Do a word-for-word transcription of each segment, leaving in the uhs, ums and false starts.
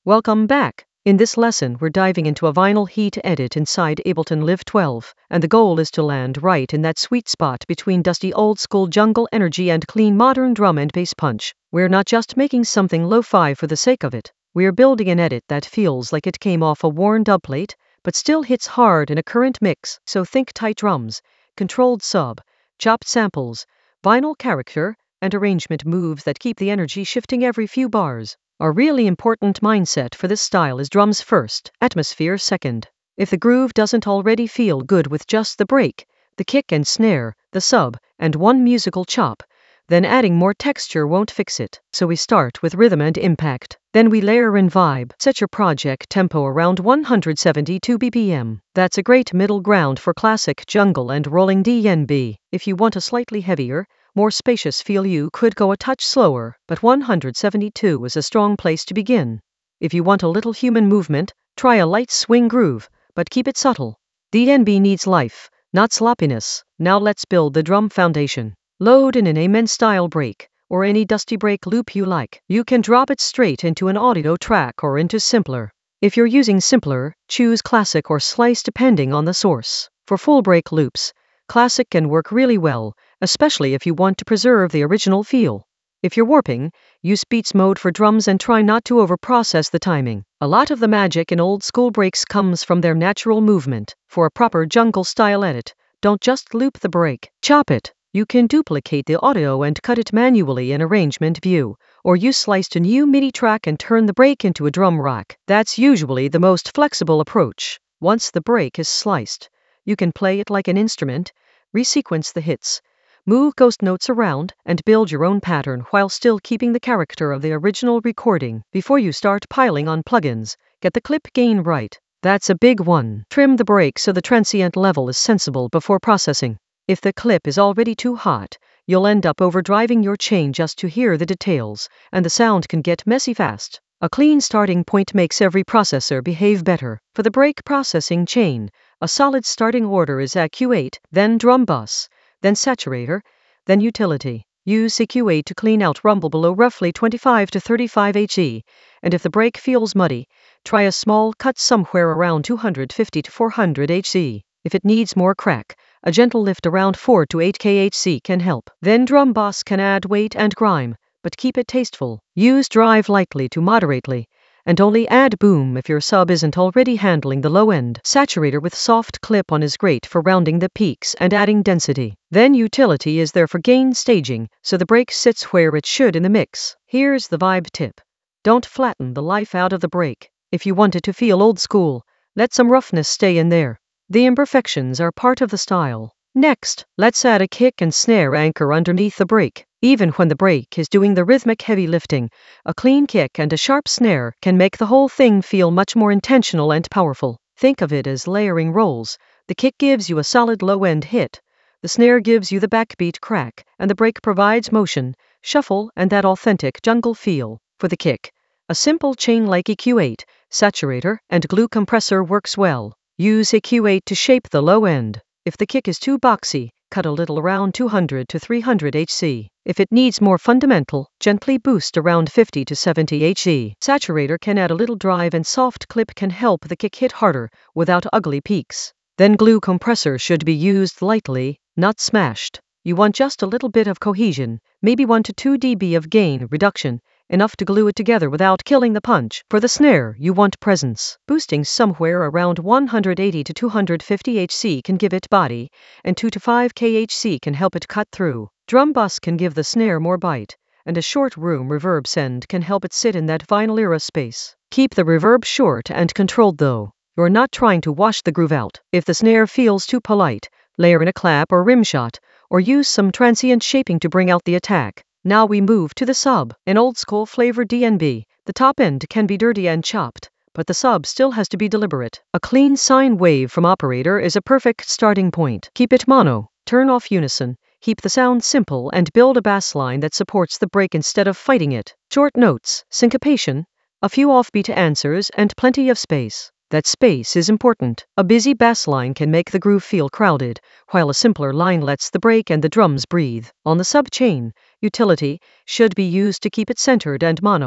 Welcome back. In this lesson, we're diving into a vinyl heat edit inside Ableton Live twelve, and the goal is to land right in that sweet spot between dusty old-school jungle energy and clean modern drum and bass punch. We're not just making something lo-fi for the sake of it. We're building an edit that feels like it came off a worn dubplate, but still hits hard in a current mix. So think tight drums, controlled sub, chopped samples, vinyl character, and arrangement moves that keep the energy shifting every few bars. A really important mindset for this style is drums first, atmosphere second. If the groove doesn't already feel good with just the break, the kick and snare, the sub, and one musical chop, then adding more texture won't fix it. So we start with rhythm and impact. Then we layer in vibe. Set your project tempo around one hundred seventy-two B P M. That's a great middle ground for classic jungle and rolling D N B. If you want a slightly heavier, more spacious feel, you could go a touch slower, but one hundred seventy-two is a strong place to begin. If you want a little human movement, try a light swing groove, but keep it subtle. D N B needs life, not sloppiness. Now let's build the drum foundation. Load in an Amen-style break, or any dusty break loop you like. You can drop it straight into an audio track or into Simpler. If you're using Simpler, choose Classic or Slice depending on the source. For full break loops, Classic can work really well, especially if you want to preserve the original feel. If you're warping, use Beats mode for drums and try not to overprocess the timing. A lot of the magic in old school breaks comes from their natural movement. For a proper jungle style edit, don't just loop the break, chop it. You can duplicate the audio and cut it manually in Arrangement View, or use Slice to new MIDI track and turn the break into a drum rack. That's usually the most flexible approach. Once the break is sliced, you can play it like an instrument, resequence the hits, move ghost notes around, and build your own pattern while still keeping the character of the original recording. Before you start piling on plugins, get the clip gain right. That's a big one. Trim the break so the transient level is sensible before processing. If the clip is already too hot, you'll end up overdriving your chain just to hear the details, and the sound can get messy fast. A clean starting point makes every processor behave better. For the break processing chain, a solid starting order is E Q eight, then drum bus, then saturator, then utility. Use E Q eight to clean out rumble below roughly twenty-five to thirty-five hertz, and if the break feels muddy, try a small cut somewhere around two hundred fifty to four hundred hertz. If it needs more crack, a gentle lift around four to eight kilohertz can help. Then drum boss can add weight and grime, but keep it tasteful. Use drive lightly to moderately, and only add boom if your sub isn't already handling the low end. Saturator with soft clip-on is great for rounding the peaks and adding density. Then utility is there for gain staging, so the break sits where it should in the mix. Here's the vibe tip. Don't flatten the life out of the break. If you want it to feel old school, let some roughness stay in there. The imperfections are part of the style. Next, let's add a kick and snare anchor underneath the break. Even when the break is doing the rhythmic heavy lifting, a clean kick and a sharp snare can make the whole thing feel much more intentional and powerful. Think of it as layering rolls. The kick gives you a solid low-end hit, the snare gives you the backbeat crack, and the break provides motion, shuffle, and that authentic jungle feel. For the kick, a simple chain like E Q eight, saturator, and glue compressor works well. Use E Q eight to shape the low end. If the kick is too boxy, cut a little around two hundred to three hundred hertz. If it needs more fundamental, gently boost around fifty to seventy hertz. Saturator can add a little drive, and soft clip can help the kick hit harder without ugly peaks. Then glue compressor should be used lightly, not smashed. You want just a little bit of cohesion, maybe one to two decibels of gain reduction, enough to glue it together without killing the punch. For the snare, you want presence. Boosting somewhere around one hundred eighty to two hundred fifty hertz can give it body, and two to five kilohertz can help it cut through. Drum bus can give the snare more bite, and a short room reverb send can help it sit in that vinyl era space. Keep the reverb short and controlled though. You're not trying to wash the groove out. If the snare feels too polite, layer in a clap or rim shot, or use some transient shaping to bring out the attack. Now we move to the sub. In old school flavor D N B, the top end can be dirty and chopped, but the sub still has to be deliberate. A clean sine wave from operator is a perfect starting point. Keep it mono, turn off unison, keep the sound simple, and build a bass line that supports the break instead of fighting it. Short notes, syncopation, a few offbeat answers, and plenty of space. That space is important. A busy bass line can make the groove feel crowded, while a simpler line lets the break and the drums breathe. On the sub chain, utility should be used to keep it centered and mono.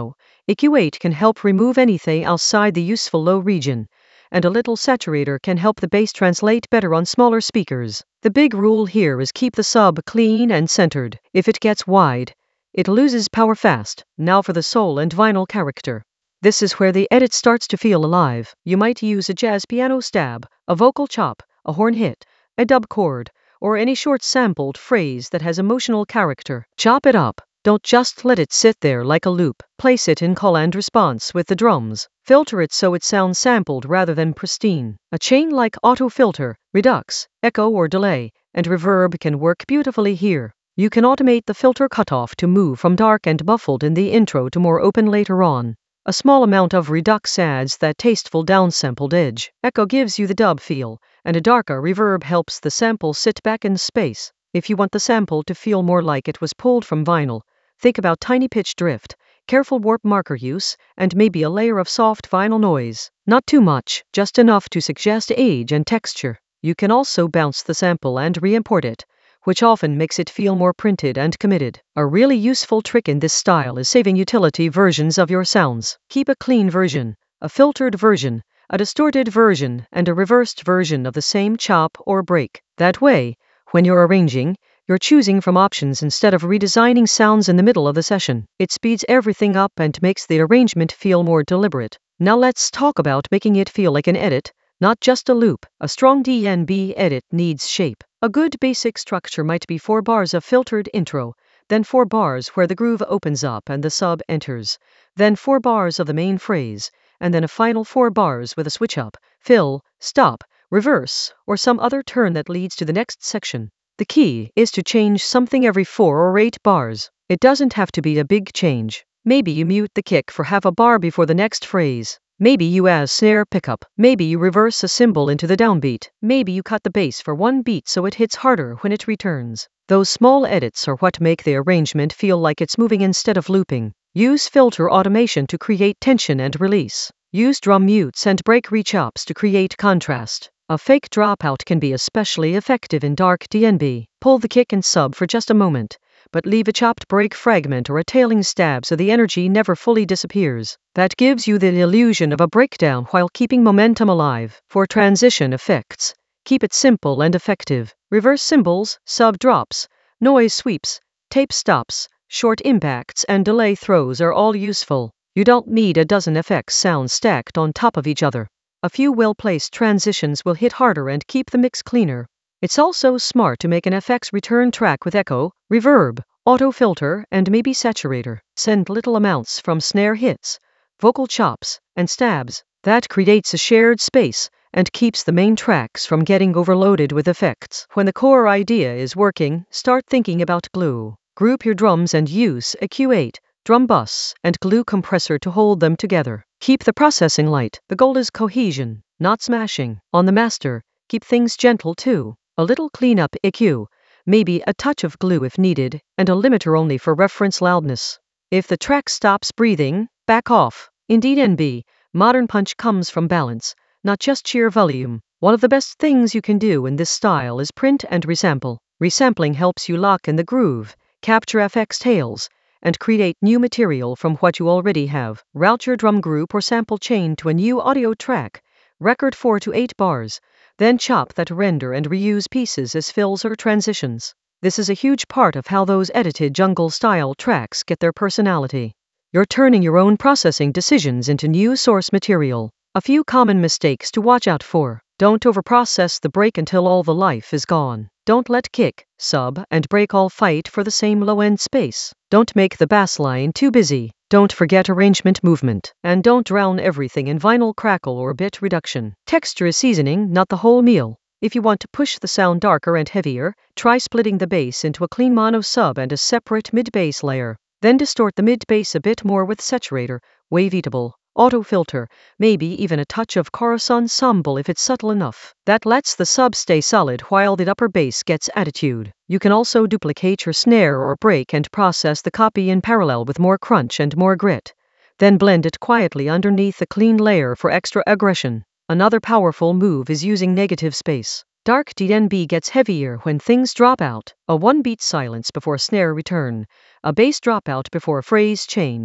E Q eight can help remove anything outside the useful low region, and a little saturator can help the bass translate better on smaller speakers. The big rule here is keep the sub clean and centered. If it gets wide, it loses power fast. Now for the soul and vinyl character. This is where the edit starts to feel alive. You might use a jazz piano stab, a vocal chop, a horn hit, a dub chord, or any short sampled phrase that has emotional character. Chop it up. Don't just let it sit there like a loop. Place it in call and response with the drums. Filter it so it sounds sampled rather than pristine. A chain like auto filter, redux, echo or delay, and reverb can work beautifully here. You can automate the filter cutoff to move from dark and muffled in the intro to more open later on. A small amount of redux adds that tasteful downsampled edge. Echo gives you the dub feel, and a darker reverb helps the sample sit back in space. If you want the sample to feel more like it was pulled from vinyl, think about tiny pitch drift, careful warp marker use, and maybe a layer of soft vinyl noise. Not too much, just enough to suggest age and texture. You can also bounce the sample and re-import it, which often makes it feel more printed and committed. A really useful trick in this style is saving utility versions of your sounds. Keep a clean version, a filtered version, a distorted version, and a reversed version of the same chop or break. That way, when you're arranging, you're choosing from options instead of redesigning sounds in the middle of the session. It speeds everything up and makes the arrangement feel more deliberate. Now let's talk about making it feel like an edit, not just a loop. A strong D N B edit needs shape. A good basic structure might be four bars of filtered intro, then four bars where the groove opens up and the sub enters, then four bars of the main phrase, and then a final four bars with a switch up, fill, stop, reverse, or some other turn that leads to the next section. The key is to change something every four or eight bars. It doesn't have to be a big change. Maybe you mute the kick for half a bar before the next phrase. Maybe you add snare pickup. Maybe you reverse a cymbal into the downbeat. Maybe you cut the bass for one beat so it hits harder when it returns. Those small edits are what make the arrangement feel like it's moving instead of looping. Use filter automation to create tension and release. Use drum mutes and break rechops to create contrast. A fake dropout can be especially effective in dark D N B. Pull the kick and sub for just a moment, but leave a chopped break fragment or a tailing stab so the energy never fully disappears. That gives you the illusion of a breakdown while keeping momentum alive. For transition effects, keep it simple and effective. Reverse cymbals, sub drops, noise sweeps, tape stops, short impacts, and delay throws are all useful. You don't need a dozen effects sounds stacked on top of each other. A few well-placed transitions will hit harder and keep the mix cleaner. It's also smart to make an F X return track with echo, reverb, auto filter, and maybe saturator. Send little amounts from snare hits, vocal chops, and stabs. That creates a shared space and keeps the main tracks from getting overloaded with effects. When the core idea is working, start thinking about glue. Group your drums and use a E Q eight, drum bus, and glue compressor to hold them together. Keep the processing light. The goal is cohesion, not smashing. On the master, keep things gentle too. A little cleanup E Q, maybe a touch of glue if needed, and a limiter only for reference loudness. If the track stops breathing, back off. In D N B, modern punch comes from balance, not just sheer volume. One of the best things you can do in this style is print and resample. Resampling helps you lock in the groove, capture F X tails, and create new material from what you already have. Route your drum group or sample chain to a new audio track, record four to eight bars, then chop that render and reuse pieces as fills or transitions. This is a huge part of how those edited jungle-style tracks get their personality. You're turning your own processing decisions into new source material. A few common mistakes to watch out for. Don't overprocess the break until all the life is gone. Don't let kick, sub, and break all fight for the same low-end space. Don't make the bass line too busy. Don't forget arrangement movement. And don't drown everything in vinyl crackle or bit reduction. Texture is seasoning, not the whole meal. If you want to push the sound darker and heavier, try splitting the bass into a clean mono sub and a separate mid-bass layer. Then distort the mid-bass a bit more with saturator, waveatable, auto filter, maybe even a touch of chorus ensemble if it's subtle enough. That lets the sub stay solid while the upper bass gets attitude. You can also duplicate your snare or break and process the copy in parallel with more crunch and more grit. Then blend it quietly underneath the clean layer for extra aggression. Another powerful move is using negative space. Dark D N B gets heavier when things drop out. A one-beat silence before snare return, a bass dropout before a phrase change,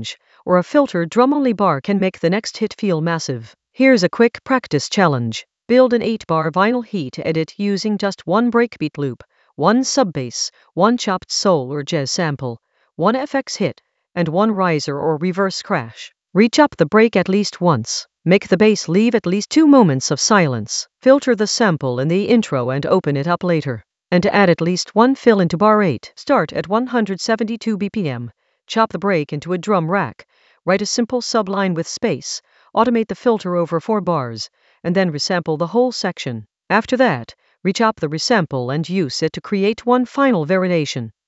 or a filter drum-only bar can make the next hit feel massive. Here's a quick practice challenge. Build an eight bar vinyl heat edit using just one breakbeat loop, one sub-bass, one chopped soul or jazz sample, one F X hit, and one riser or reverse crash. Re-chop the break at least once. Make the bass leave at least two moments of silence. Filter the sample in the intro and open it up later. And add at least one fill into bar eight. Start at one hundred seventy-two B P M. Chop the break into a drum rack. Write a simple subline with space. Automate the filter over four bars, and then resample the whole section. After that, re-chop the resample and use it to create one final variation.